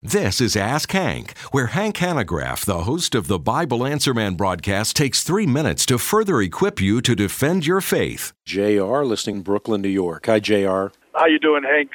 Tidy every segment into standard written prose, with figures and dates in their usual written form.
This is Ask Hank, where Hank Hanegraaff, the host of the Bible Answer Man broadcast, takes 3 minutes to further equip you to defend your faith. JR, listening in Brooklyn, New York. Hi, JR. How you doing, Hank?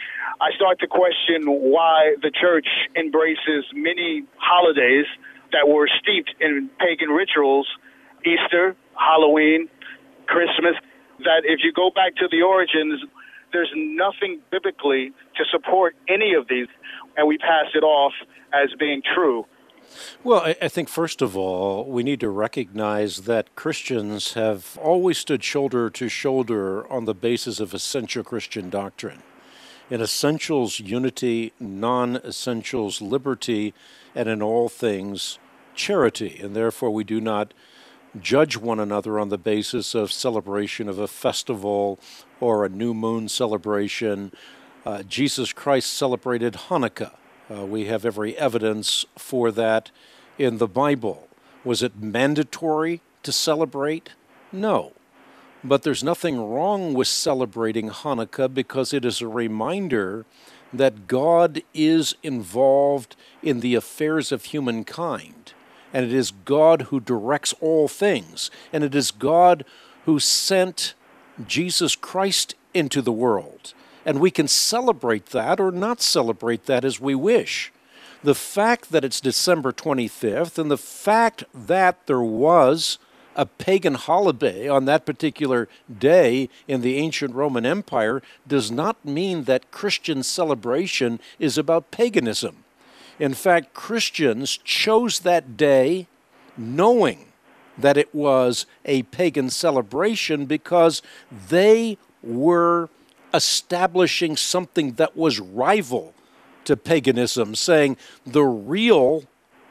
I start to question why the church embraces many holidays that were steeped in pagan rituals, Easter, Halloween, Christmas, that if you go back to the origins, there's nothing biblically to support any of these, and we pass it off as being true. Well, I think, first of all, we need to recognize that Christians have always stood shoulder to shoulder on the basis of essential Christian doctrine. In essentials, unity; non-essentials, liberty; and in all things, charity. And therefore, we do not judge one another on the basis of celebration of a festival or a new moon celebration. Jesus Christ celebrated Hanukkah. We have every evidence for that in the Bible. Was it mandatory to celebrate? No. But there's nothing wrong with celebrating Hanukkah because it is a reminder that God is involved in the affairs of humankind. And it is God who directs all things. And it is God who sent Jesus Christ into the world. And we can celebrate that or not celebrate that as we wish. The fact that it's December 25th and the fact that there was a pagan holiday on that particular day in the ancient Roman Empire does not mean that Christian celebration is about paganism. In fact, Christians chose that day knowing that it was a pagan celebration because they were establishing something that was rival to paganism, saying the real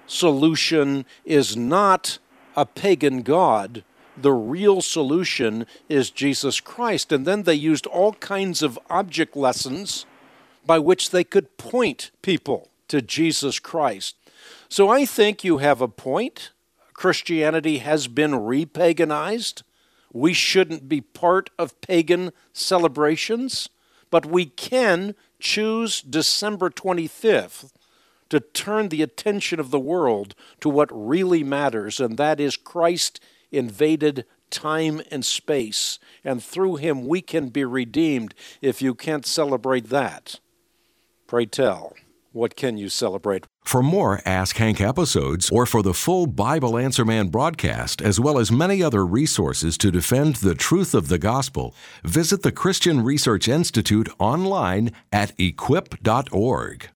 solution is not a pagan god, the real solution is Jesus Christ. And then they used all kinds of object lessons by which they could point people to Jesus Christ. So I think you have a point. Christianity has been repaganized. We shouldn't be part of pagan celebrations, but we can choose December 25th to turn the attention of the world to what really matters, and that is Christ invaded time and space, and through him we can be redeemed. If you can't celebrate that, pray tell, what can you celebrate? For more Ask Hank episodes, or for the full Bible Answer Man broadcast, as well as many other resources to defend the truth of the gospel, visit the Christian Research Institute online at equip.org.